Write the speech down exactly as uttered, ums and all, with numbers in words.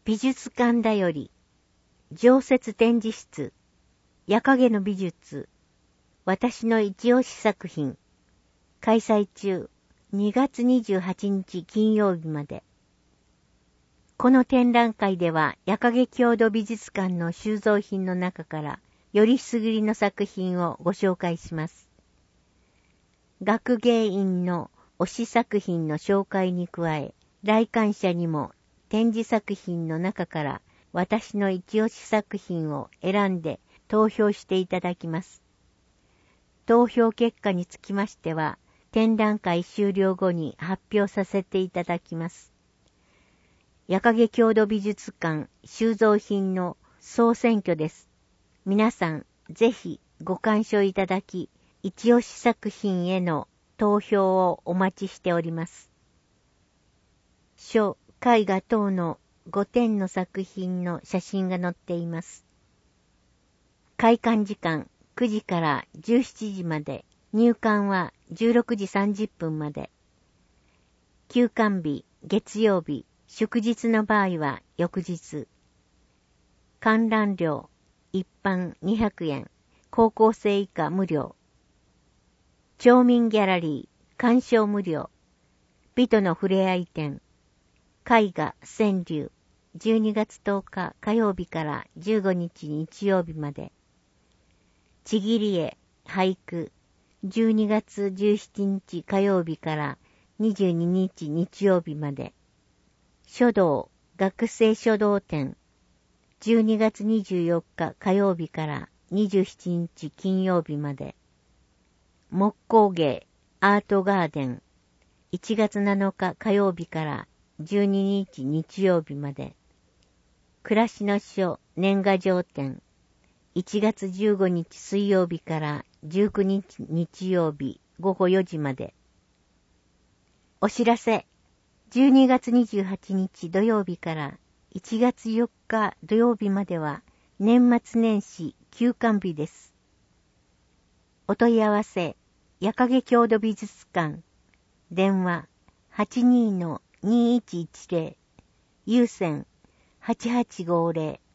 美術館だより、常設展示室、夜影の美術、私の一押し作品、開催中、にがつにじゅうはちにち金曜日まで。この展覧会では、夜影郷土美術館の収蔵品の中から、よりすぐりの作品をご紹介します。学芸員の推し作品の紹介に加え、来館者にも展示作品の中から私の一押し作品を選んで投票していただきます。投票結果につきましては、展覧会終了後に発表させていただきます。夜影郷土美術館収蔵品の総選挙です。皆さん、ぜひご鑑賞いただき、一押し作品への投票をお待ちしております。書、絵画等のごてんの作品の写真が載っています。開館時間くじからじゅうしちじまで、入館はじゅうろくじさんじゅっぷんまで。休館日、月曜日、祝日の場合は翌日。観覧料、一般にひゃくえん、高校生以下無料。町民ギャラリー、鑑賞無料。美とのふれあい展。絵画川柳、じゅうにがつとおか火曜日からじゅうごにち日曜日まで。ちぎり絵、俳句、じゅうにがつじゅうしちにち火曜日からにじゅうににち日曜日まで。書道、学生書道展、じゅうにがつにじゅうよっか火曜日からにじゅうしちにち金曜日まで。木工芸、アートガーデン、いちがつなのか火曜日からじゅうににち日曜日まで。暮らしの書、年賀状展、いちがつじゅうごにち水曜日からじゅうくにち日曜日ごごよじまで。お知らせ、じゅうにがつにじゅうはちにち土曜日からいちがつよっか土曜日までは年末年始休館日です。お問い合わせ、夜影郷土美術館、電話 はちにーのにいちいちぜろ、有線 はちはちごーぜろ